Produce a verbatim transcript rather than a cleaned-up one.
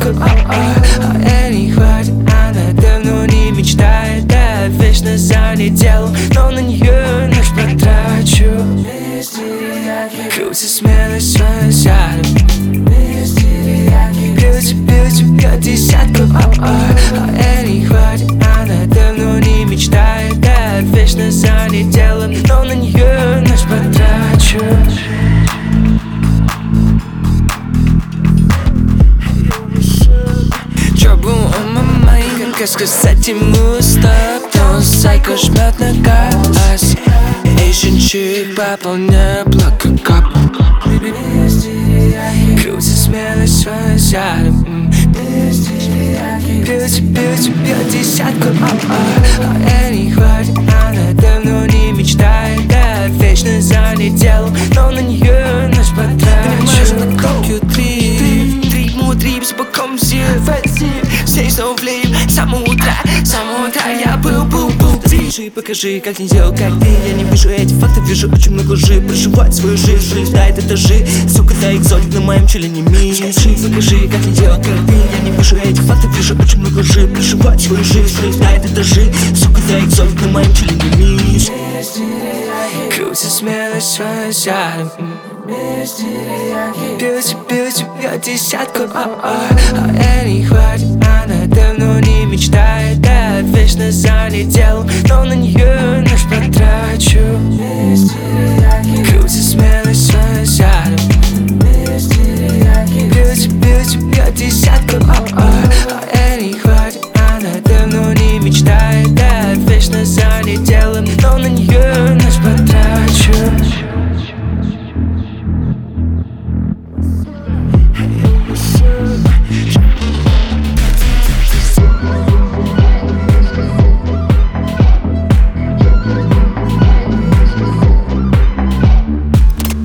десятку, а я не хватит, она давно не мечтает. Да, вечно залетела, но на нее ночь потрачу. Крути смелость своим сядом. Бьюти, бьюти, бьет десятку, а я не хватит, она давно не мечтает. Да, вечно залетела, но на нее ночь потрачу. Trouble on my mind, как сказать ему стоп. То сайко жмет на газ, Asian chick пополняет блок как кап. Крути смелость своим сядом. Бьюти, бьюти, бьет десятку, а я не хватит, она давно не мечтает. Да, вечно залетела, но на нее ночь потрачу. На кью три, три мудрее, все по комсе. Здесь снова влею, с самого утра, с самого утра я был, был, был. Скажи, покажи, как не делал, как ты. Я не вижу эти факты, вижу очень много лжи. Проживать свою жизнь, пролетает этажи. Сука, да экзотик на моем челе не мисс. Скажи, покажи, как не делал, как ты. Я не вижу эти факты, вижу очень много лжи. Проживать свою жизнь, пролетает этажи. Сука, да экзотик на моем челе не мисс. Крути смелость своим сядом. Бьюти, бьюти, бьет десятку, а я не хватит, она давно не мечтает. Да, вечно залетела, но на нее ночь потрачу.